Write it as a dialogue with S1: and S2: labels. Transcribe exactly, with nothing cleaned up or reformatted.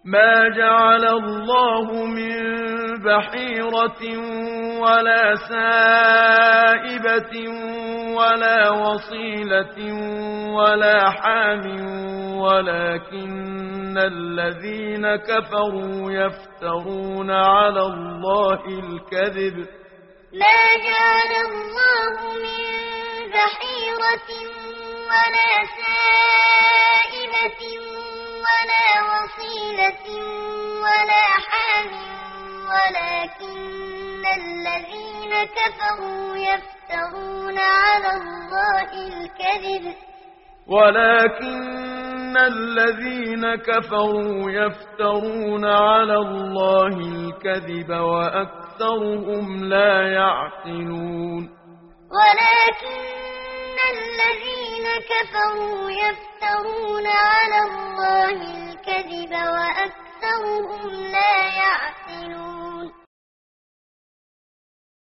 S1: ما جعل الله من بحيرة ولا سائبة ولا وصيلة ولا حام ولكن الذين كفروا يفترون على الله الكذب.
S2: ما جعل الله من بحيرة ولا سائبة ولا وصيلة ولا حام ولكن الذين كفروا يفترون على الله الكذب
S1: ولكن الذين كفروا يفترون على الله الكذب وأكثرهم لا يعقلون.
S2: ولكن الذين كفروا يفترون على الله الكذب وأكثرهم